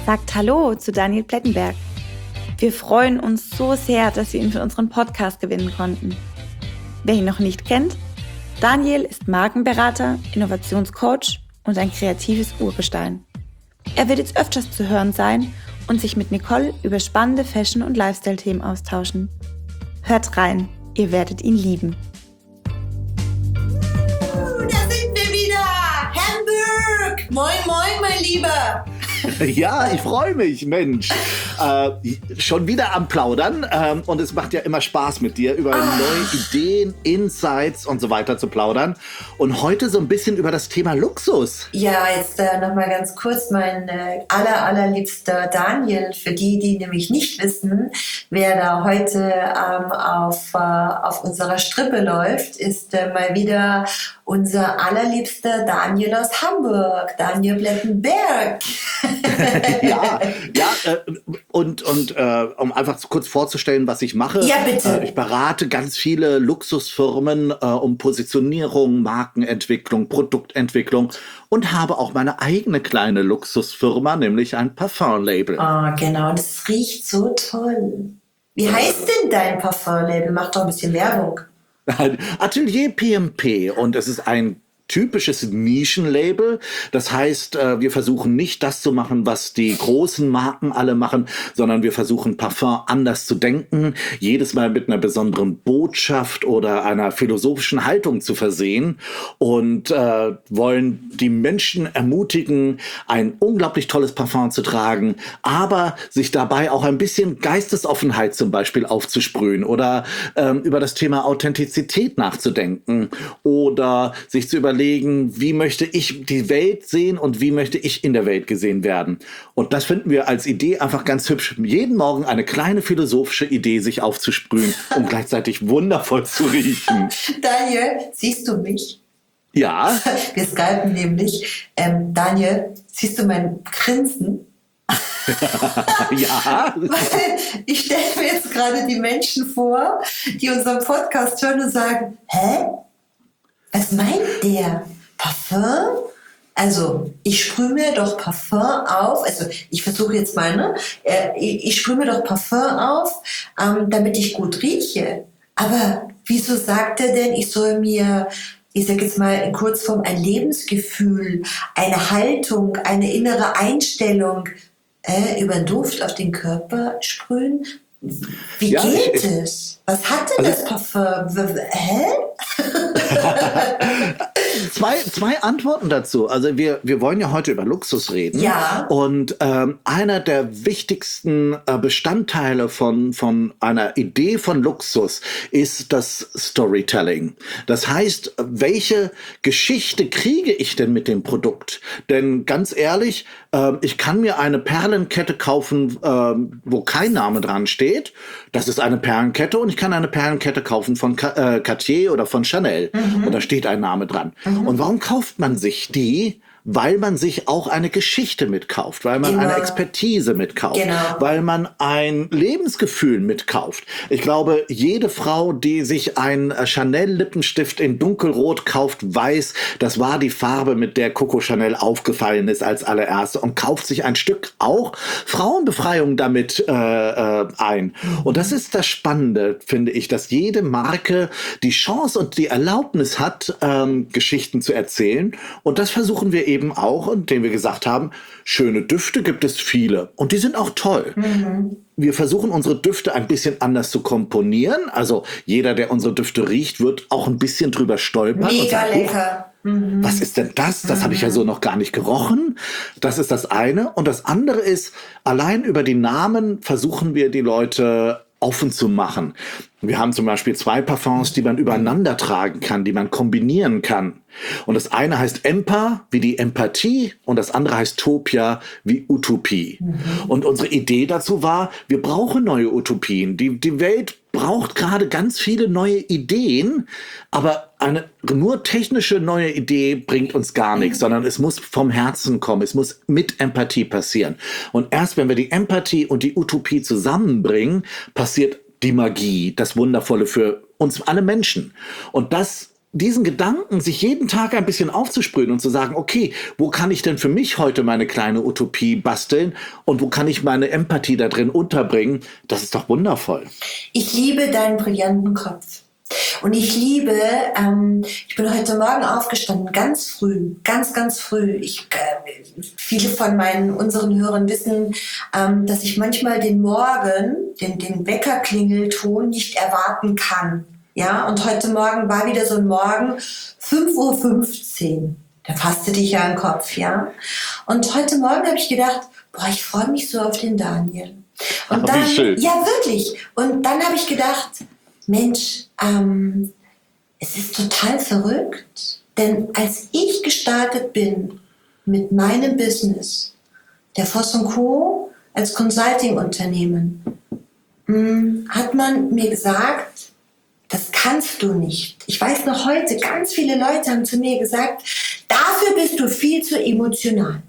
sagt Hallo zu Daniel Plettenberg. Wir freuen uns so sehr, dass wir ihn für unseren Podcast gewinnen konnten. Wer ihn noch nicht kennt, Daniel ist Markenberater, Innovationscoach und ein kreatives Urgestein. Er wird jetzt öfters zu hören sein und sich mit Nicole über spannende Fashion- und Lifestyle-Themen austauschen. Hört rein, ihr werdet ihn lieben. Da sind wir wieder! Hamburg! Moin, moin, mein Lieber! Ja, ich freue mich, Mensch. Schon wieder am Plaudern und es macht ja immer Spaß mit dir, über neue Ideen, Insights und so weiter zu plaudern. Und heute so ein bisschen über das Thema Luxus. Ja, jetzt nochmal ganz kurz, mein allerliebster Daniel, für die nämlich nicht wissen, wer da heute auf unserer Strippe läuft, ist mal wieder unser allerliebster Daniel aus Hamburg, Daniel Plettenberg. Und um einfach kurz vorzustellen, was ich mache. Ja, bitte. Ich berate ganz viele Luxusfirmen um Positionierung, Markenentwicklung, Produktentwicklung und habe auch meine eigene kleine Luxusfirma, nämlich ein Parfum-Label. Oh, genau, das riecht so toll. Wie heißt denn dein Parfum-Label? Mach doch ein bisschen Werbung. Atelier PMP, und es ist ein typisches Nischenlabel. Das heißt, wir versuchen nicht das zu machen, was die großen Marken alle machen, sondern wir versuchen Parfum anders zu denken, jedes Mal mit einer besonderen Botschaft oder einer philosophischen Haltung zu versehen und wollen die Menschen ermutigen, ein unglaublich tolles Parfum zu tragen, aber sich dabei auch ein bisschen Geistesoffenheit zum Beispiel aufzusprühen oder über das Thema Authentizität nachzudenken oder sich zu überlegen, wie möchte ich die Welt sehen und wie möchte ich in der Welt gesehen werden. Und das finden wir als Idee einfach ganz hübsch. Jeden Morgen eine kleine philosophische Idee sich aufzusprühen und gleichzeitig wundervoll zu riechen. Daniel, siehst du mich? Ja. Wir skypen nämlich. Daniel, siehst du mein Grinsen? Ja. Weil ich stelle mir jetzt gerade die Menschen vor, die unseren Podcast hören und sagen, hä? Was meint der? Parfum? Also, ich sprühe mir doch Parfum auf. Also, ich versuche jetzt mal, ne? Ich sprühe mir doch Parfum auf, damit ich gut rieche. Aber wieso sagt er denn, ich soll mir, ich sage jetzt mal in Kurzform, ein Lebensgefühl, eine Haltung, eine innere Einstellung über den Duft auf den Körper sprühen? Wie geht es? Was hat denn das Parfum? Hä? Zwei Antworten dazu. Also wir wollen ja heute über Luxus reden. Ja. Und einer der wichtigsten Bestandteile von einer Idee von Luxus ist das Storytelling. Das heißt, welche Geschichte kriege ich denn mit dem Produkt? Denn ganz ehrlich, ich kann mir eine Perlenkette kaufen, wo kein Name dran steht. Das ist eine Perlenkette, und ich kann eine Perlenkette kaufen von Cartier oder von Chanel. Und da steht ein Name dran. Und warum kauft man sich die? Weil man sich auch eine Geschichte mitkauft, weil man eine Expertise mitkauft, weil man ein Lebensgefühl mitkauft. Ich glaube, jede Frau, die sich einen Chanel-Lippenstift in dunkelrot kauft, weiß, das war die Farbe, mit der Coco Chanel aufgefallen ist als allererste, und kauft sich ein Stück auch Frauenbefreiung damit ein. Und das ist das Spannende, finde ich, dass jede Marke die Chance und die Erlaubnis hat, Geschichten zu erzählen. Und das versuchen wir eben auch, indem wir gesagt haben, schöne Düfte gibt es viele und die sind auch toll. Wir versuchen, unsere Düfte ein bisschen anders zu komponieren. Also jeder, der unsere Düfte riecht, wird auch ein bisschen drüber stolpern. Mega und sagt, lecker. Was ist denn das? Das habe ich ja so noch gar nicht gerochen. Das ist das eine. Und das andere ist, allein über die Namen versuchen wir, die Leute offen zu machen. Wir haben zum Beispiel 2 Parfums, die man übereinander tragen kann, die man kombinieren kann. Und das eine heißt Empa, wie die Empathie, und das andere heißt Topia, wie Utopie. Und unsere Idee dazu war, wir brauchen neue Utopien. Die Welt braucht gerade ganz viele neue Ideen, aber eine nur technische neue Idee bringt uns gar nichts, sondern es muss vom Herzen kommen, es muss mit Empathie passieren. Und erst wenn wir die Empathie und die Utopie zusammenbringen, passiert die Magie, das Wundervolle für uns alle Menschen. Und das diesen Gedanken, sich jeden Tag ein bisschen aufzusprühen und zu sagen, okay, wo kann ich denn für mich heute meine kleine Utopie basteln und wo kann ich meine Empathie da drin unterbringen, das ist doch wundervoll. Ich liebe deinen brillanten Kopf. Und ich liebe, ich bin heute Morgen aufgestanden, ganz früh, ganz früh. Viele von unseren Hörern wissen, dass ich manchmal den Morgen, den Weckerklingelton nicht erwarten kann. Ja, und heute Morgen war wieder so ein Morgen, 5:15 Uhr. Da fasste dich ja im Kopf, ja. Und heute Morgen habe ich gedacht, ich freue mich so auf den Daniel. Und dann, wie schön. Ja, wirklich. Und dann habe ich gedacht, Mensch, es ist total verrückt, denn als ich gestartet bin mit meinem Business, der Voss & Co. als Consulting-Unternehmen, hat man mir gesagt, das kannst du nicht. Ich weiß noch heute, ganz viele Leute haben zu mir gesagt, dafür bist du viel zu emotional.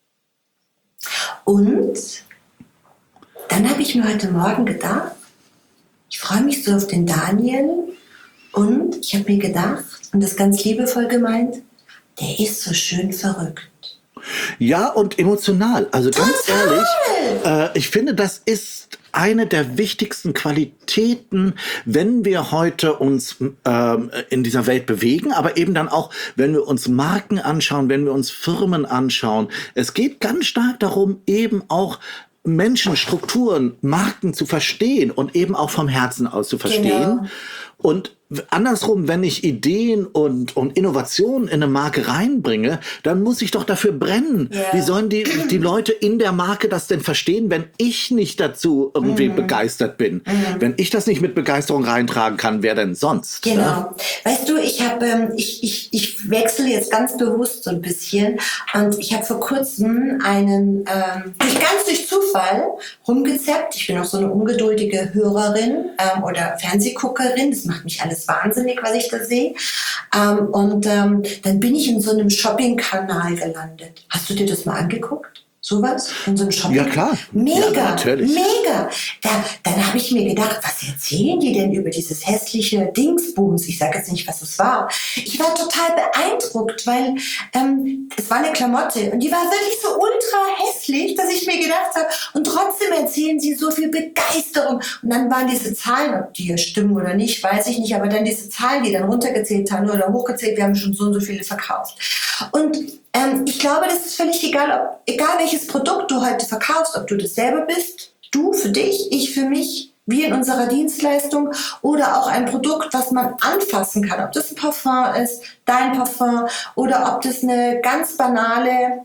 Und dann habe ich mir heute Morgen gedacht, ich freue mich so auf den Daniel und ich habe mir gedacht, und das ganz liebevoll gemeint, der ist so schön verrückt. Ja, und emotional. Also ganz ehrlich, ich finde, das ist eine der wichtigsten Qualitäten, wenn wir heute uns in dieser Welt bewegen, aber eben dann auch, wenn wir uns Marken anschauen, wenn wir uns Firmen anschauen. Es geht ganz stark darum, eben auch Menschen, Strukturen, Marken zu verstehen und eben auch vom Herzen aus zu verstehen. Genau. Und andersrum, wenn ich Ideen und Innovationen in eine Marke reinbringe, dann muss ich doch dafür brennen. Ja. Wie sollen die Leute in der Marke das denn verstehen, wenn ich nicht dazu irgendwie begeistert bin? Wenn ich das nicht mit Begeisterung reintragen kann, wer denn sonst? Genau. Ja? Weißt du, ich wechsle jetzt ganz bewusst so ein bisschen und ich habe vor kurzem durch Zufall rumgezappt. Ich bin auch so eine ungeduldige Hörerin oder Fernsehguckerin. Das macht mich alles wahnsinnig, was ich da sehe. Dann bin ich in so einem Shopping-Kanal gelandet. Hast du dir das mal angeguckt? Sowas? In so einem Shopping? Ja, klar. Mega, ja, natürlich. mega. Dann habe ich mir gedacht, was erzählen die denn über dieses hässliche Dingsbums? Ich sage jetzt nicht, was es war. Ich war total beeindruckt, weil es war eine Klamotte und die war wirklich so ultra hässlich, dass ich mir gedacht habe, und trotzdem erzählen sie so viel Begeisterung. Und dann waren diese Zahlen, ob die hier stimmen oder nicht, weiß ich nicht, aber dann diese Zahlen, die dann runtergezählt haben oder hochgezählt, wir haben schon so und so viele verkauft. Und ich glaube, das ist völlig egal, egal welches Produkt du heute verkaufst, ob du das selber bist, du für dich, ich für mich, wir in unserer Dienstleistung oder auch ein Produkt, was man anfassen kann. Ob das ein Parfum ist, dein Parfum oder ob das eine ganz banale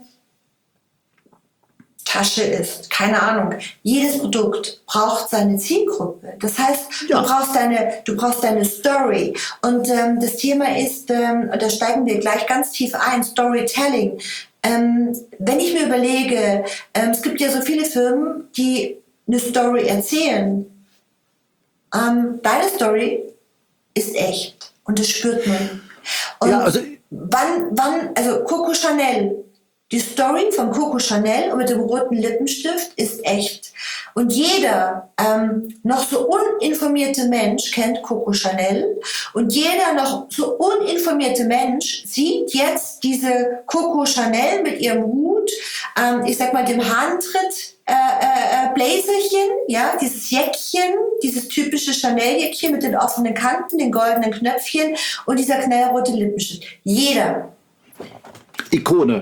Tasche ist. Keine Ahnung. Jedes Produkt braucht seine Zielgruppe. Das heißt, Ja. du brauchst deine Story. Und das Thema ist, da steigen wir gleich ganz tief ein, Storytelling. Wenn ich mir überlege, es gibt ja so viele Firmen, die eine Story erzählen. Deine Story ist echt. Und das spürt man. Und Ja, also also Coco Chanel, die Story von Coco Chanel mit dem roten Lippenstift ist echt. Und jeder noch so uninformierte Mensch kennt Coco Chanel. Und jeder noch so uninformierte Mensch sieht jetzt diese Coco Chanel mit ihrem Hut, ich sag mal dem Handtritt, Bläserchen, ja, dieses Jäckchen, dieses typische Chanel-Jäckchen mit den offenen Kanten, den goldenen Knöpfchen und dieser knallrote Lippenstift. Jeder. Ikone.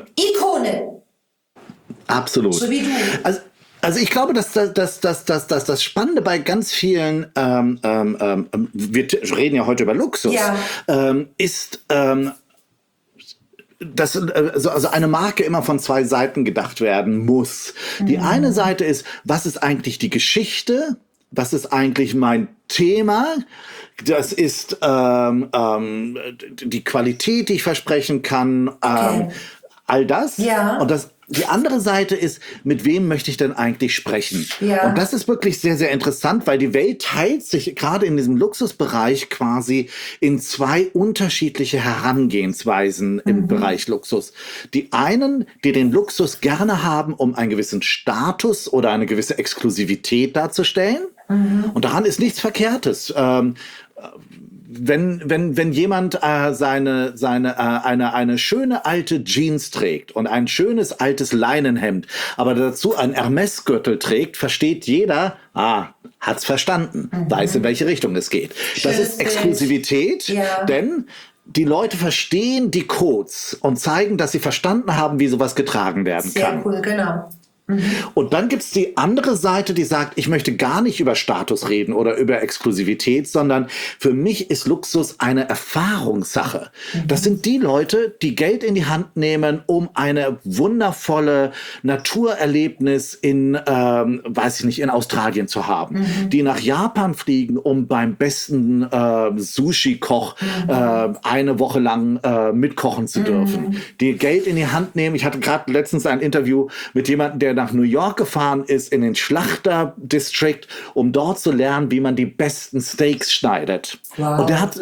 Absolut. So wie du. Also ich glaube, dass das Spannende bei ganz vielen, wir reden ja heute über Luxus, Ja. ist, dass also eine Marke immer von zwei Seiten gedacht werden muss. Die eine Seite ist, was ist eigentlich die Geschichte? Was ist eigentlich mein Thema? Das ist die Qualität, die ich versprechen kann. Okay. All das. Ja. Und die andere Seite ist, mit wem möchte ich denn eigentlich sprechen? Ja. Und das ist wirklich sehr, sehr interessant, weil die Welt teilt sich gerade in diesem Luxusbereich quasi in zwei unterschiedliche Herangehensweisen im Bereich Luxus. Die einen, die den Luxus gerne haben, um einen gewissen Status oder eine gewisse Exklusivität darzustellen. Und daran ist nichts Verkehrtes. wenn jemand eine schöne alte Jeans trägt und ein schönes altes Leinenhemd, aber dazu ein Hermes-Gürtel trägt, versteht jeder, hat's verstanden, weiß, in welche Richtung es geht. Das ist Exklusivität, denn die Leute verstehen die Codes und zeigen, dass sie verstanden haben, wie sowas getragen werden kann. Sehr cool, genau. Und dann gibt's die andere Seite, die sagt, ich möchte gar nicht über Status reden oder über Exklusivität, sondern für mich ist Luxus eine Erfahrungssache. Das sind die Leute, die Geld in die Hand nehmen, um eine wundervolle Naturerlebnis in Australien zu haben. Die nach Japan fliegen, um beim besten Sushi-Koch eine Woche lang mitkochen zu dürfen. Die Geld in die Hand nehmen. Ich hatte gerade letztens ein Interview mit jemandem, der nach New York gefahren ist, in den Schlachter-District, um dort zu lernen, wie man die besten Steaks schneidet. Wow. Und der hat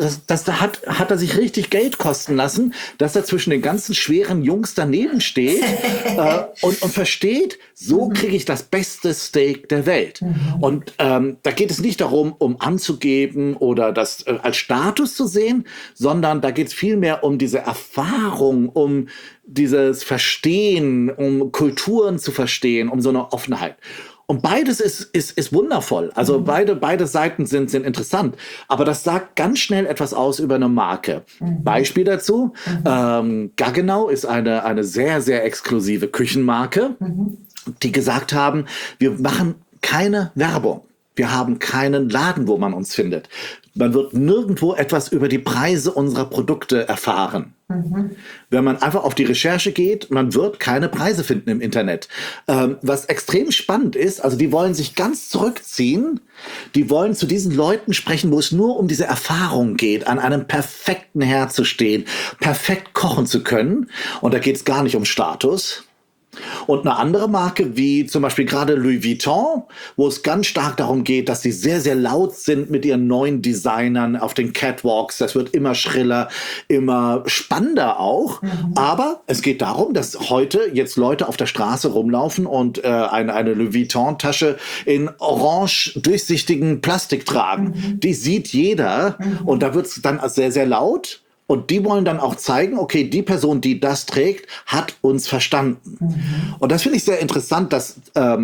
er sich richtig Geld kosten lassen, dass er zwischen den ganzen schweren Jungs daneben steht und versteht, so kriege ich das beste Steak der Welt. Und da geht es nicht darum, um anzugeben oder das als Status zu sehen, sondern da geht es vielmehr um diese Erfahrung, um dieses Verstehen, um Kulturen zu verstehen, um so eine Offenheit. Und beides ist wundervoll. Also beide Seiten sind interessant. Aber das sagt ganz schnell etwas aus über eine Marke. Beispiel dazu. Gaggenau ist eine sehr, sehr exklusive Küchenmarke, die gesagt haben, wir machen keine Werbung. Wir haben keinen Laden, wo man uns findet. Man wird nirgendwo etwas über die Preise unserer Produkte erfahren. Wenn man einfach auf die Recherche geht, man wird keine Preise finden im Internet. Was extrem spannend ist, also die wollen sich ganz zurückziehen, die wollen zu diesen Leuten sprechen, wo es nur um diese Erfahrung geht, an einem perfekten Herd zu stehen, perfekt kochen zu können. Und da geht es gar nicht um Status. Und eine andere Marke, wie zum Beispiel gerade Louis Vuitton, wo es ganz stark darum geht, dass sie sehr, sehr laut sind mit ihren neuen Designern auf den Catwalks. Das wird immer schriller, immer spannender auch. Aber es geht darum, dass heute jetzt Leute auf der Straße rumlaufen und eine Louis Vuitton-Tasche in orange durchsichtigen Plastik tragen. Die sieht jeder und da wird es dann sehr, sehr laut. Und die wollen dann auch zeigen, okay, die Person, die das trägt, hat uns verstanden. Und das finde ich sehr interessant, dass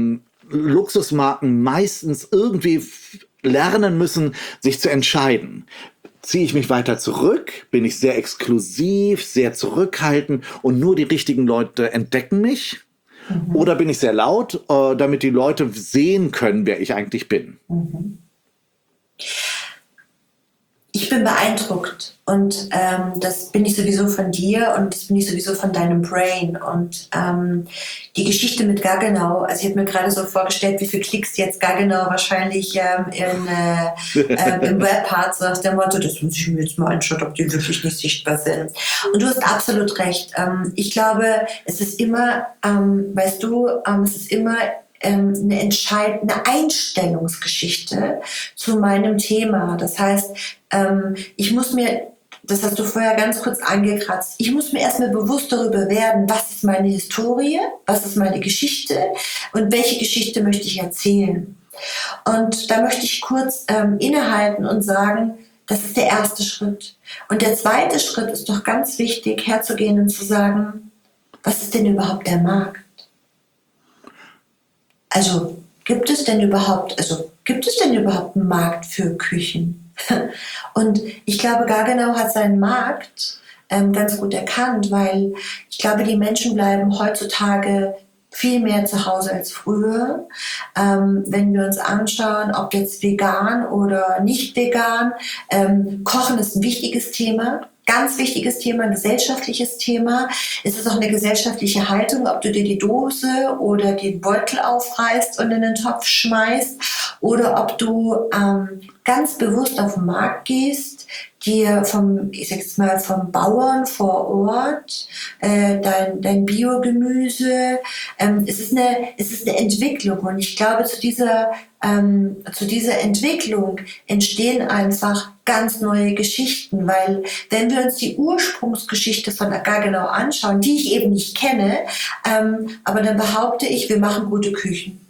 Luxusmarken meistens irgendwie lernen müssen, sich zu entscheiden. Ziehe ich mich weiter zurück? Bin ich sehr exklusiv, sehr zurückhaltend und nur die richtigen Leute entdecken mich? Oder bin ich sehr laut, damit die Leute sehen können, wer ich eigentlich bin? Ich bin beeindruckt und das bin ich sowieso von dir und das bin ich sowieso von deinem Brain und die Geschichte mit Gaggenau, also ich habe mir gerade so vorgestellt, wie viele Klicks jetzt Gaggenau wahrscheinlich im Web hat, so nach dem Motto, das muss ich mir jetzt mal anschauen, ob die wirklich nicht sichtbar sind. Und du hast absolut recht. Ich glaube, es ist immer, es ist immer eine Einstellungsgeschichte zu meinem Thema. Das heißt, ich muss mir, das hast du vorher ganz kurz angekratzt, ich muss mir erstmal bewusst darüber werden, was ist meine Historie, was ist meine Geschichte und welche Geschichte möchte ich erzählen. Und da möchte ich kurz innehalten und sagen, das ist der erste Schritt. Und der zweite Schritt ist doch ganz wichtig, herzugehen und zu sagen, was ist denn überhaupt der Markt? Also gibt es denn überhaupt einen Markt für Küchen? Und ich glaube, Gaggenau hat seinen Markt ganz gut erkannt, weil ich glaube, die Menschen bleiben heutzutage viel mehr zu Hause als früher. Wenn wir uns anschauen, ob jetzt vegan oder nicht vegan, Kochen ist ein wichtiges Thema. Ganz wichtiges Thema, ein gesellschaftliches Thema. Es ist auch eine gesellschaftliche Haltung, ob du dir die Dose oder den Beutel aufreißt und in den Topf schmeißt oder ob du ganz bewusst auf den Markt gehst, dir vom Bauern vor Ort dein Biogemüse. Es ist eine Entwicklung und ich glaube, zu dieser Entwicklung entstehen einfach ganz neue Geschichten, weil wenn wir uns die Ursprungsgeschichte von Gaggenau anschauen, die ich eben nicht kenne, aber dann behaupte ich, wir machen gute Küchen.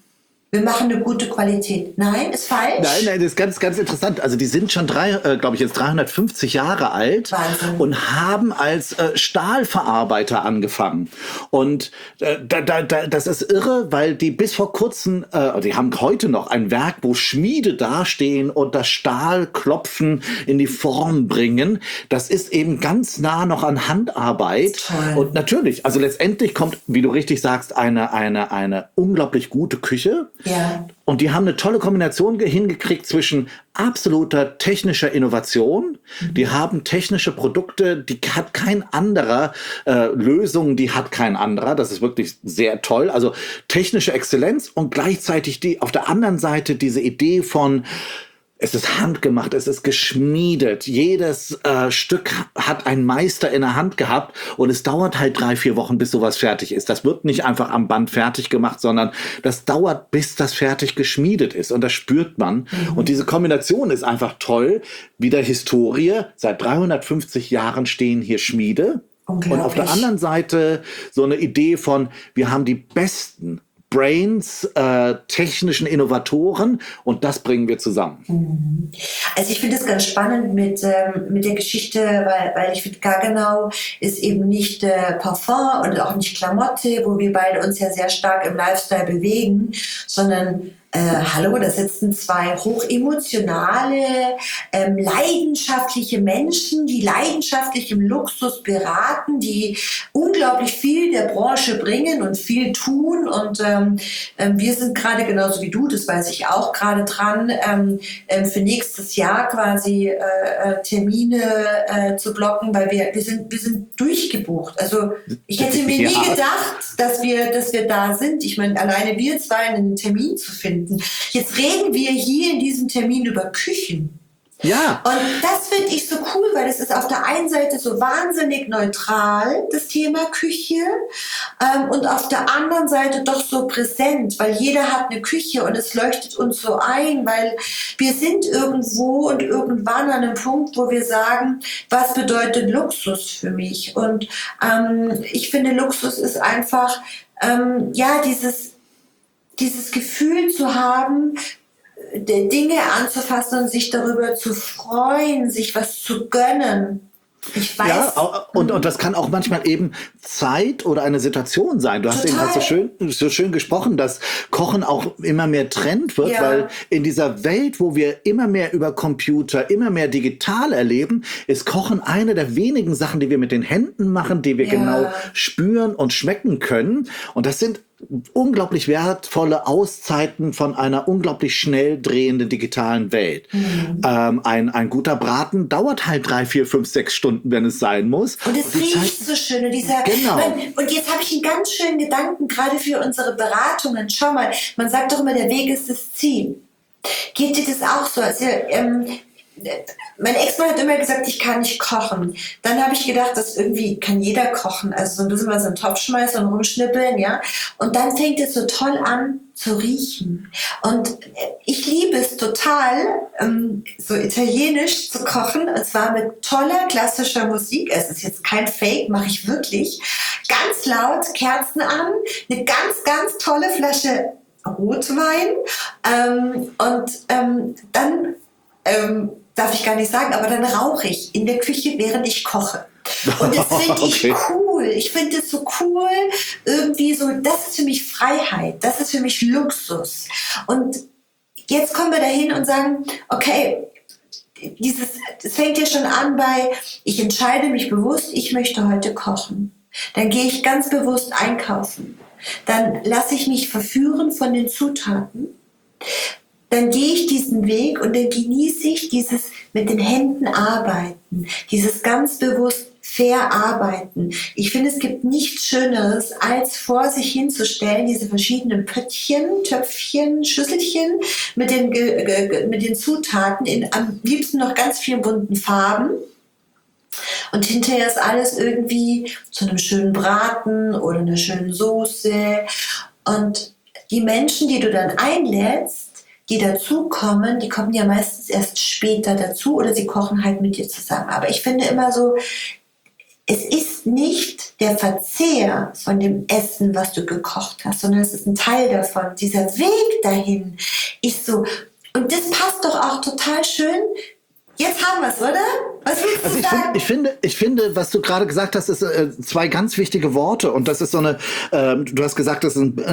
wir machen eine gute Qualität. Nein, ist falsch. Nein, das ist ganz, ganz interessant. Also die sind schon, glaube ich, jetzt 350 Jahre alt. Wahnsinn. Und haben als Stahlverarbeiter angefangen. Und das ist irre, weil die bis vor kurzem, die haben heute noch ein Werk, wo Schmiede dastehen und das Stahlklopfen in die Form bringen. Das ist eben ganz nah noch an Handarbeit. Toll. Und natürlich, also letztendlich kommt, wie du richtig sagst, eine unglaublich gute Küche. Ja. Und die haben eine tolle Kombination hingekriegt zwischen absoluter technischer Innovation. Die haben technische Produkte, die hat kein anderer, Lösungen, die hat kein anderer. Das ist wirklich sehr toll. Also technische Exzellenz und gleichzeitig auf der anderen Seite diese Idee von, es ist handgemacht, es ist geschmiedet. Jedes Stück hat ein Meister in der Hand gehabt und es dauert halt 3-4 Wochen, bis sowas fertig ist. Das wird nicht einfach am Band fertig gemacht, sondern das dauert, bis das fertig geschmiedet ist und das spürt man. Und diese Kombination ist einfach toll. Wieder Historie. Seit 350 Jahren stehen hier Schmiede. Und auf der anderen Seite so eine Idee von, wir haben die besten Brains, technischen Innovatoren und das bringen wir zusammen. Also ich finde es ganz spannend mit der Geschichte, weil ich finde, Gaggenau ist eben nicht Parfum und auch nicht Klamotte, wo wir beide uns ja sehr stark im Lifestyle bewegen, sondern hallo, da sitzen zwei hochemotionale, leidenschaftliche Menschen, die leidenschaftlich im Luxus beraten, die unglaublich viel der Branche bringen und viel tun. Und wir sind gerade genauso wie du, das weiß ich auch, gerade dran, für nächstes Jahr quasi Termine zu blocken, weil wir sind durchgebucht. Also ich hätte mir nie gedacht, dass wir da sind. Ich meine, alleine wir zwei einen Termin zu finden. Jetzt reden wir hier in diesem Termin über Küchen. Ja. Und das finde ich so cool, weil es ist auf der einen Seite so wahnsinnig neutral, das Thema Küche, und auf der anderen Seite doch so präsent, weil jeder hat eine Küche und es leuchtet uns so ein, weil wir sind irgendwo und irgendwann an einem Punkt, wo wir sagen, was bedeutet Luxus für mich? Und ich finde, Luxus ist einfach, dieses Gefühl zu haben, Dinge anzufassen und sich darüber zu freuen, sich was zu gönnen. Ich weiß. Ja, und das kann auch manchmal eben Zeit oder eine Situation sein. Du hast eben halt so schön gesprochen, dass Kochen auch immer mehr Trend wird, weil in dieser Welt, wo wir immer mehr über Computer, immer mehr digital erleben, ist Kochen eine der wenigen Sachen, die wir mit den Händen machen, die wir genau spüren und schmecken können. Und das sind unglaublich wertvolle Auszeiten von einer unglaublich schnell drehenden digitalen Welt. Ein guter Braten dauert halt 3, 4, 5, 6 Stunden, wenn es sein muss. Und es riecht so schön. Und und jetzt habe ich einen ganz schönen Gedanken, gerade für unsere Beratungen. Schau mal, man sagt doch immer, der Weg ist das Ziel. Geht dir das auch so? Also, mein Ex-Mann hat immer gesagt, ich kann nicht kochen. Dann habe ich gedacht, das irgendwie kann jeder kochen. Also so ein bisschen was in den Topf schmeißen und rumschnippeln, ja. Und dann fängt es so toll an zu riechen. Und ich liebe es total, so italienisch zu kochen. Und zwar mit toller klassischer Musik. Es ist jetzt kein Fake, mache ich wirklich. Ganz laut, Kerzen an, eine ganz, ganz tolle Flasche Rotwein. Dann darf ich gar nicht sagen, aber dann rauche ich in der Küche, während ich koche. Und das finde ich cool. Ich finde es so cool, irgendwie so, das ist für mich Freiheit, das ist für mich Luxus. Und jetzt kommen wir dahin und sagen, okay, das fängt ja schon an bei, ich entscheide mich bewusst, ich möchte heute kochen. Dann gehe ich ganz bewusst einkaufen. Dann lasse ich mich verführen von den Zutaten. Dann gehe ich diesen Weg und dann genieße ich dieses mit den Händen arbeiten, dieses ganz bewusst fair arbeiten. Ich finde, es gibt nichts Schöneres, als vor sich hinzustellen, diese verschiedenen Pöttchen, Töpfchen, Schüsselchen mit den Zutaten in am liebsten noch ganz vielen bunten Farben. Und hinterher ist alles irgendwie zu einem schönen Braten oder einer schönen Soße. Und die Menschen, die du dann einlädst, die dazukommen, die kommen ja meistens erst später dazu oder sie kochen halt mit dir zusammen. Aber ich finde immer so, es ist nicht der Verzehr von dem Essen, was du gekocht hast, sondern es ist ein Teil davon. Dieser Weg dahin ist so, und das passt doch auch total schön. Jetzt haben wir es, oder? Was willst du sagen? Ich finde, was du gerade gesagt hast, ist zwei ganz wichtige Worte. Und das ist so eine, du hast gesagt, das ist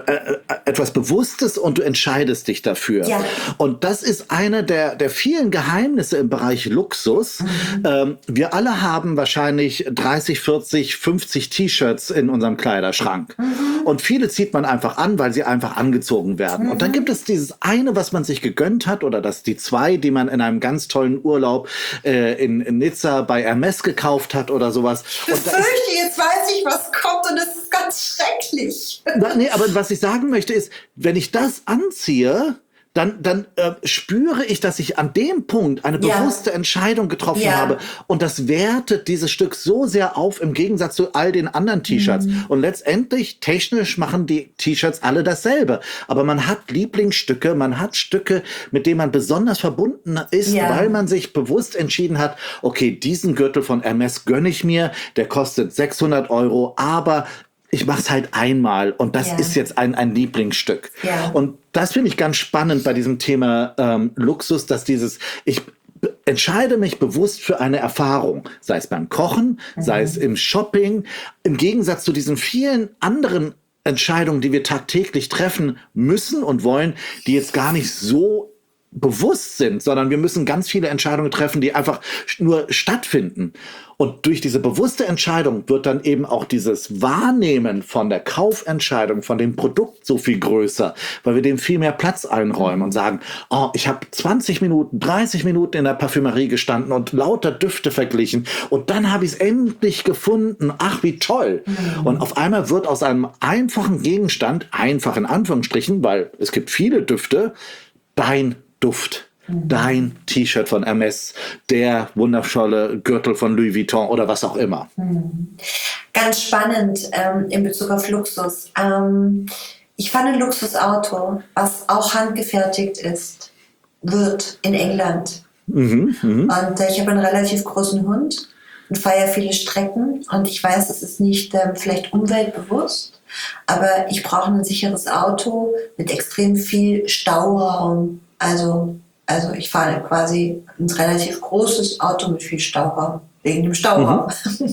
etwas Bewusstes und du entscheidest dich dafür. Ja. Und das ist eine der vielen Geheimnisse im Bereich Luxus. Wir alle haben wahrscheinlich 30, 40, 50 T-Shirts in unserem Kleiderschrank. Und viele zieht man einfach an, weil sie einfach angezogen werden. Und dann gibt es dieses eine, was man sich gegönnt hat, oder die zwei, die man in einem ganz tollen Urlaub in Nizza bei Hermes gekauft hat oder sowas. Ich befürchte, jetzt weiß ich, was kommt und es ist ganz schrecklich. Nee, aber was ich sagen möchte ist, wenn ich das anziehe, dann spüre ich, dass ich an dem Punkt eine bewusste Entscheidung getroffen habe. Und das wertet dieses Stück so sehr auf, im Gegensatz zu all den anderen T-Shirts. Und letztendlich, technisch machen die T-Shirts alle dasselbe. Aber man hat Lieblingsstücke, man hat Stücke, mit denen man besonders verbunden ist, weil man sich bewusst entschieden hat, okay, diesen Gürtel von Hermes gönne ich mir, der kostet 600 €, aber ich mache es halt einmal und das ist jetzt ein Lieblingsstück. Ja. Und das finde ich ganz spannend bei diesem Thema Luxus, dass ich entscheide mich bewusst für eine Erfahrung, sei es beim Kochen, sei es im Shopping, im Gegensatz zu diesen vielen anderen Entscheidungen, die wir tagtäglich treffen müssen und wollen, die jetzt gar nicht so bewusst sind, sondern wir müssen ganz viele Entscheidungen treffen, die einfach nur stattfinden. Und durch diese bewusste Entscheidung wird dann eben auch dieses Wahrnehmen von der Kaufentscheidung, von dem Produkt so viel größer, weil wir dem viel mehr Platz einräumen und sagen, oh, ich habe 20 Minuten, 30 Minuten in der Parfümerie gestanden und lauter Düfte verglichen und dann habe ich es endlich gefunden. Ach, wie toll. Und auf einmal wird aus einem einfachen Gegenstand, einfach in Anführungsstrichen, weil es gibt viele Düfte, dein Duft, dein T-Shirt von Hermes, der wundervolle Gürtel von Louis Vuitton oder was auch immer. Ganz spannend in Bezug auf Luxus. Ich fand ein Luxusauto, was auch handgefertigt wird in England. Und ich habe einen relativ großen Hund und fahre ja viele Strecken und ich weiß, es ist nicht vielleicht umweltbewusst, aber ich brauche ein sicheres Auto mit extrem viel Stauraum. Also ich fahre quasi ein relativ großes Auto mit viel Stauraum, wegen dem Stauraum.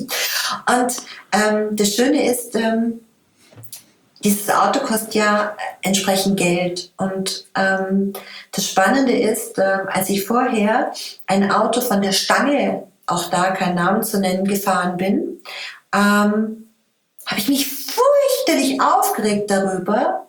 Und das Schöne ist, dieses Auto kostet ja entsprechend Geld. Und das Spannende ist, als ich vorher ein Auto von der Stange, auch da keinen Namen zu nennen, gefahren bin, habe ich mich fürchterlich aufgeregt darüber,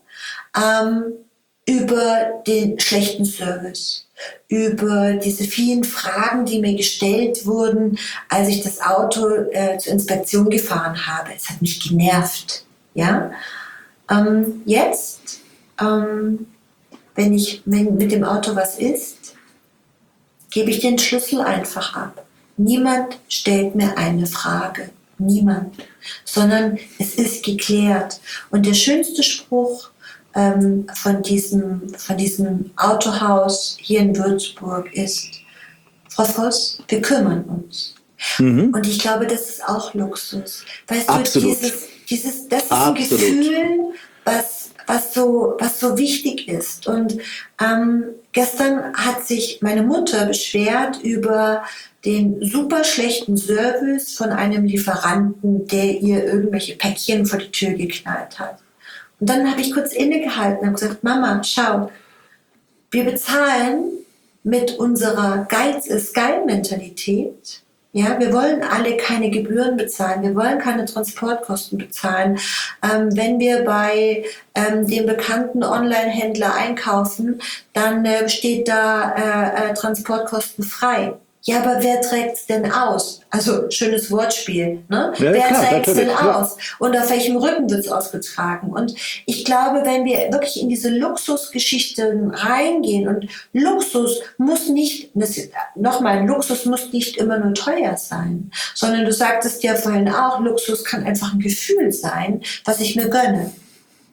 über den schlechten Service, über diese vielen Fragen, die mir gestellt wurden, als ich das Auto zur Inspektion gefahren habe. Es hat mich genervt. Ja? Jetzt, wenn mit dem Auto was ist, gebe ich den Schlüssel einfach ab. Niemand stellt mir eine Frage. Niemand. Sondern es ist geklärt. Und der schönste Spruch von diesem Autohaus hier in Würzburg ist: Frau Voss, wir kümmern uns. Und ich glaube, das ist auch Luxus. Weißt Absolut. du, das ist ein Gefühl, was so wichtig ist. Und gestern hat sich meine Mutter beschwert über den super schlechten Service von einem Lieferanten, der ihr irgendwelche Päckchen vor die Tür geknallt hat. Und dann habe ich kurz innegehalten und gesagt: Mama, schau, wir bezahlen mit unserer Geiz ist geil Mentalität. Ja, wir wollen alle keine Gebühren bezahlen, wir wollen keine Transportkosten bezahlen. Wenn wir bei dem bekannten Online-Händler einkaufen, dann steht da Transportkosten frei. Ja, aber wer trägt's denn aus? Also, schönes Wortspiel, ne? Ja, wer klar, trägt's denn klar. aus? Und auf welchem Rücken wird's ausgetragen? Und ich glaube, wenn wir wirklich in diese Luxusgeschichten reingehen, und Luxus muss nicht, Luxus muss nicht immer nur teuer sein, sondern du sagtest ja vorhin auch, Luxus kann einfach ein Gefühl sein, was ich mir gönne.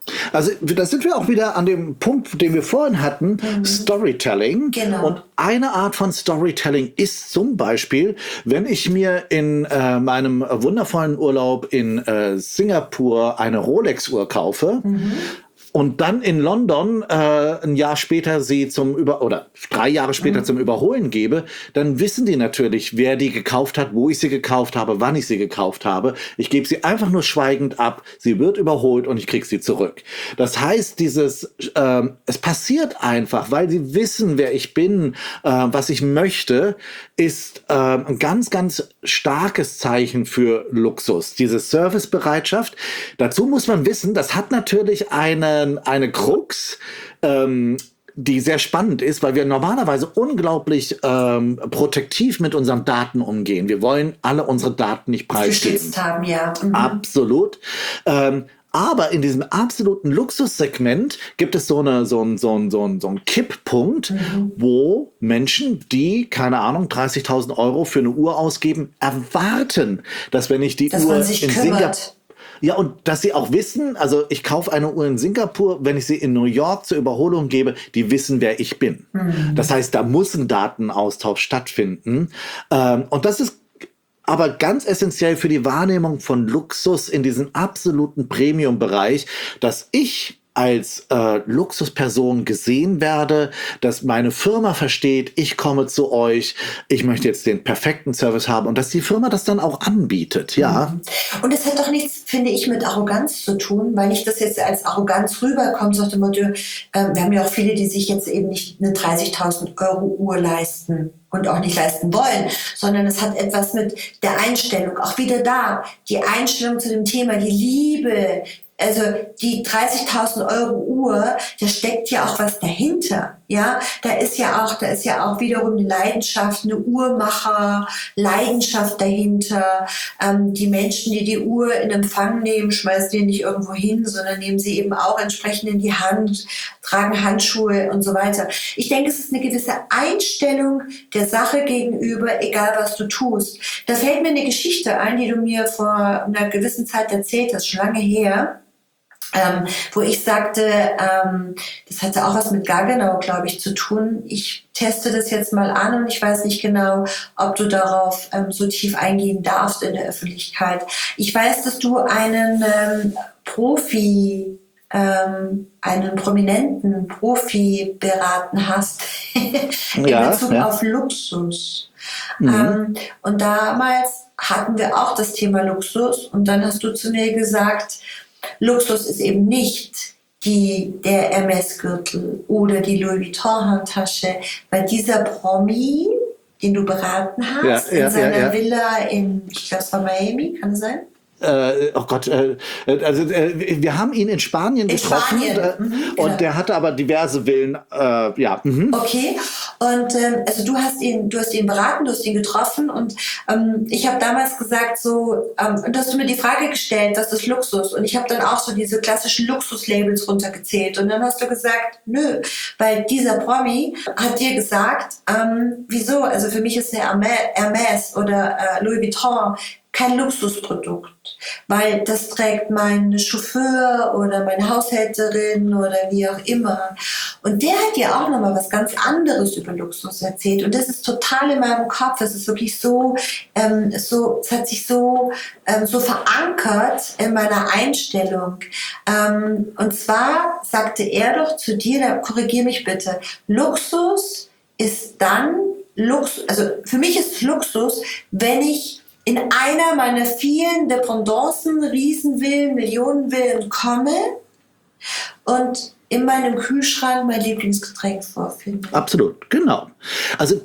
Also da sind wir auch wieder an dem Punkt, den wir vorhin hatten, Storytelling. Genau. Und eine Art von Storytelling ist zum Beispiel, wenn ich mir in meinem wundervollen Urlaub in Singapur eine Rolex-Uhr kaufe, und dann in London ein Jahr später sie oder 3 Jahre später zum Überholen gebe, dann wissen die natürlich, wer die gekauft hat, wo ich sie gekauft habe, wann ich sie gekauft habe. Ich gebe sie einfach nur schweigend ab, sie wird überholt und ich kriege sie zurück. Das heißt, es passiert einfach, weil sie wissen, wer ich bin, was ich möchte, ist ein ganz, ganz starkes Zeichen für Luxus. Diese Servicebereitschaft. Dazu muss man wissen, das hat natürlich eine Krux, die sehr spannend ist, weil wir normalerweise unglaublich protektiv mit unseren Daten umgehen. Wir wollen alle unsere Daten nicht preisgeben. Geschützt haben, ja. Absolut. Aber in diesem absoluten Luxussegment gibt es so einen Kipppunkt, wo Menschen, die, keine Ahnung, 30.000 Euro für eine Uhr ausgeben, erwarten, dass wenn ich die Uhr in Singapur... Ja, und dass sie auch wissen, also ich kaufe eine Uhr in Singapur, wenn ich sie in New York zur Überholung gebe, die wissen, wer ich bin. Das heißt, da muss ein Datenaustausch stattfinden. Und das ist aber ganz essentiell für die Wahrnehmung von Luxus in diesem absoluten Premium-Bereich, dass ich als Luxusperson gesehen werde, dass meine Firma versteht, ich komme zu euch, ich möchte jetzt den perfekten Service haben und dass die Firma das dann auch anbietet, ja. Und es hat doch nichts, finde ich, mit Arroganz zu tun, weil nicht das jetzt als Arroganz rüberkommt, sagt immer, wir haben ja auch viele, die sich jetzt eben nicht eine 30.000 Euro Uhr leisten und auch nicht leisten wollen, sondern es hat etwas mit der Einstellung, auch wieder da, die Einstellung zu dem Thema, die Liebe. Also die 30.000 Euro Uhr, da steckt ja auch was dahinter, ja. Da ist ja auch wiederum eine Leidenschaft, eine Uhrmacher-Leidenschaft dahinter. Die Menschen, die die Uhr in Empfang nehmen, schmeißen die nicht irgendwo hin, sondern nehmen sie eben auch entsprechend in die Hand, tragen Handschuhe und so weiter. Ich denke, es ist eine gewisse Einstellung der Sache gegenüber, egal was du tust. Da fällt mir eine Geschichte ein, die du mir vor einer gewissen Zeit erzählt hast, schon lange her. Wo ich sagte, das hatte auch was mit Gaggenau, glaube ich, zu tun. Ich teste das jetzt mal an und ich weiß nicht genau, ob du darauf so tief eingehen darfst in der Öffentlichkeit. Ich weiß, dass du einen einen prominenten Profi beraten hast in Bezug auf Luxus. Und damals hatten wir auch das Thema Luxus und dann hast du zu mir gesagt, Luxus ist eben nicht der Hermes-Gürtel oder die Louis Vuitton-Handtasche, weil dieser Promi, den du beraten hast, in seiner Villa ich glaube, es war Miami, kann es sein? Oh Gott, wir haben ihn in Spanien getroffen. Und der hatte aber diverse Villen. Okay, und also du hast ihn beraten, du hast ihn getroffen und ich habe damals gesagt so, und hast du mir die Frage gestellt, was ist Luxus? Und ich habe dann auch so diese klassischen Luxuslabels runtergezählt und dann hast du gesagt, nö, weil dieser Promi hat dir gesagt, wieso? Also für mich ist der Hermes oder Louis Vuitton kein Luxusprodukt, weil das trägt mein Chauffeur oder meine Haushälterin oder wie auch immer. Und der hat dir auch nochmal was ganz anderes über Luxus erzählt. Und das ist total in meinem Kopf. Es ist wirklich es hat sich so verankert in meiner Einstellung. Und zwar sagte er doch zu dir, korrigier mich bitte, Luxus ist dann also für mich ist Luxus, wenn ich in einer meiner vielen Dependancen, Riesenvillen, Millionenvillen komme und in meinem Kühlschrank mein Lieblingsgetränk vorfinde. Absolut, genau. Also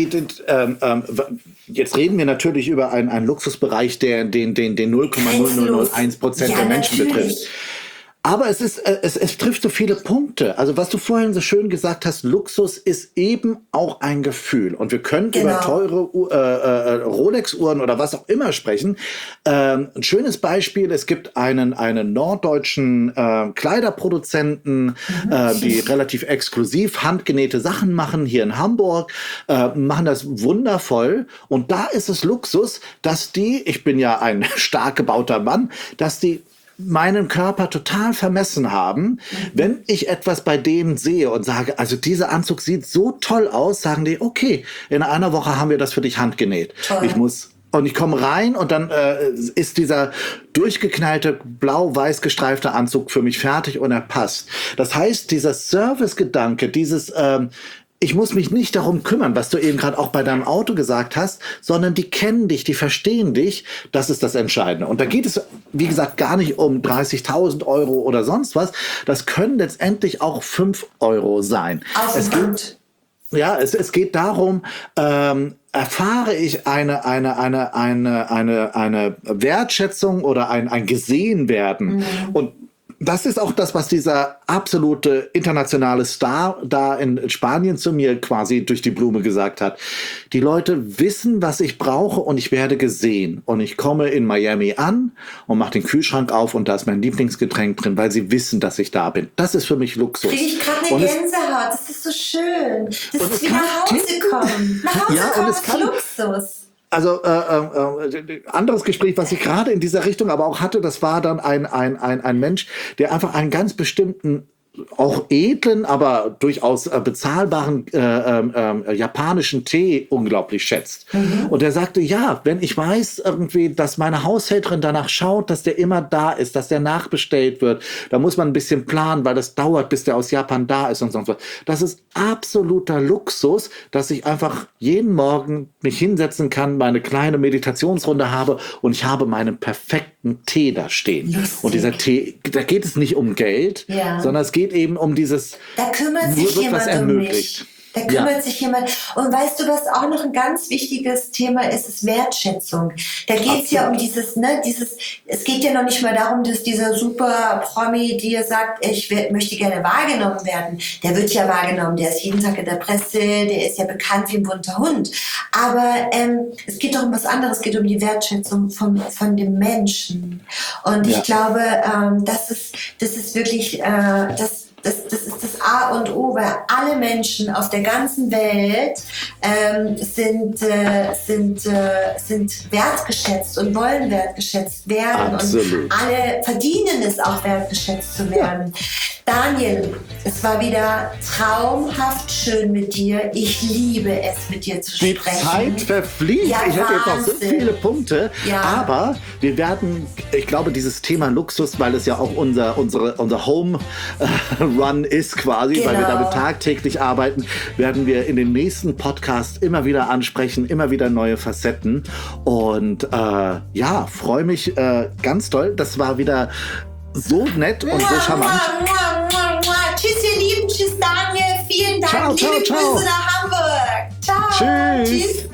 jetzt reden wir natürlich über einen Luxusbereich, den 0,0001% der Menschen betrifft. Aber es trifft so viele Punkte. Also was du vorhin so schön gesagt hast, Luxus ist eben auch ein Gefühl. Und wir können über teure Rolex-Uhren oder was auch immer sprechen. Ein schönes Beispiel, es gibt einen norddeutschen Kleiderproduzenten, die relativ exklusiv handgenähte Sachen machen, hier in Hamburg, machen das wundervoll. Und da ist es Luxus, dass ich bin ja ein stark gebauter Mann, dass die meinen Körper total vermessen haben. Wenn ich etwas bei denen sehe und sage, also dieser Anzug sieht so toll aus, sagen die, okay, in einer Woche haben wir das für dich handgenäht. Toll. Ich komme rein und dann ist dieser durchgeknallte, blau-weiß gestreifte Anzug für mich fertig und er passt. Das heißt, dieser Service-Gedanke, ich muss mich nicht darum kümmern, was du eben gerade auch bei deinem Auto gesagt hast, sondern die kennen dich, die verstehen dich. Das ist das Entscheidende. Und da geht es, wie gesagt, gar nicht um 30.000 Euro oder sonst was. Das können letztendlich auch 5 Euro sein. Es geht darum, erfahre ich eine Wertschätzung oder ein Gesehenwerden. Und das ist auch das, was dieser absolute internationale Star da in Spanien zu mir quasi durch die Blume gesagt hat. Die Leute wissen, was ich brauche und ich werde gesehen. Und ich komme in Miami an und mache den Kühlschrank auf und da ist mein Lieblingsgetränk drin, weil sie wissen, dass ich da bin. Das ist für mich Luxus. Kriege ich gerade eine Gänsehaut. Das ist so schön. Das ist wie nach Hause kommen. Nach Hause kommen ist Luxus. Also anderes Gespräch, was ich gerade in dieser Richtung aber auch hatte, das war dann ein Mensch, der einfach einen ganz bestimmten, auch edlen, aber durchaus bezahlbaren japanischen Tee unglaublich schätzt. Und er sagte, ja, wenn ich weiß irgendwie, dass meine Haushälterin danach schaut, dass der immer da ist, dass der nachbestellt wird, da muss man ein bisschen planen, weil das dauert, bis der aus Japan da ist und sonst was. Das ist absoluter Luxus, dass ich einfach jeden Morgen mich hinsetzen kann, meine kleine Meditationsrunde habe und ich habe meinen perfekten Tee da stehen. Lustig. Und dieser Tee, da geht es nicht um Geld, sondern es geht eben um dieses, da kümmert sich jemand um mich. Da kümmert sich jemand. Und weißt du, was auch noch ein ganz wichtiges Thema ist, ist Wertschätzung. Da geht es ja um es geht ja noch nicht mal darum, dass dieser super Promi dir sagt, ich möchte gerne wahrgenommen werden. Der wird ja wahrgenommen, der ist jeden Tag in der Presse, der ist ja bekannt wie ein bunter Hund. Aber es geht doch um was anderes, es geht um die Wertschätzung von dem Menschen. Und ich glaube, das ist wirklich, das ist das A und O, weil alle Menschen auf der ganzen Welt sind wertgeschätzt und wollen wertgeschätzt werden. Absolut. Und alle verdienen es auch, wertgeschätzt zu werden. Daniel, es war wieder traumhaft schön mit dir. Ich liebe es, mit dir zu sprechen. Die Zeit verfliegt. Ja, ich hätte jetzt noch so Wahnsinn. viele Punkte. Ja. Aber wir werden, ich glaube, dieses Thema Luxus, weil es ja auch unser Home Run ist quasi, weil wir damit tagtäglich arbeiten, werden wir in den nächsten Podcasts immer wieder ansprechen, immer wieder neue Facetten. Und freue mich ganz doll. Das war wieder so nett und so charmant. Tschüss, ihr Lieben. Tschüss, Daniel. Vielen Dank. Ciao, ciao, Liebe ciao. Grüße nach Hamburg. Ciao. Tschüss. Tschüss.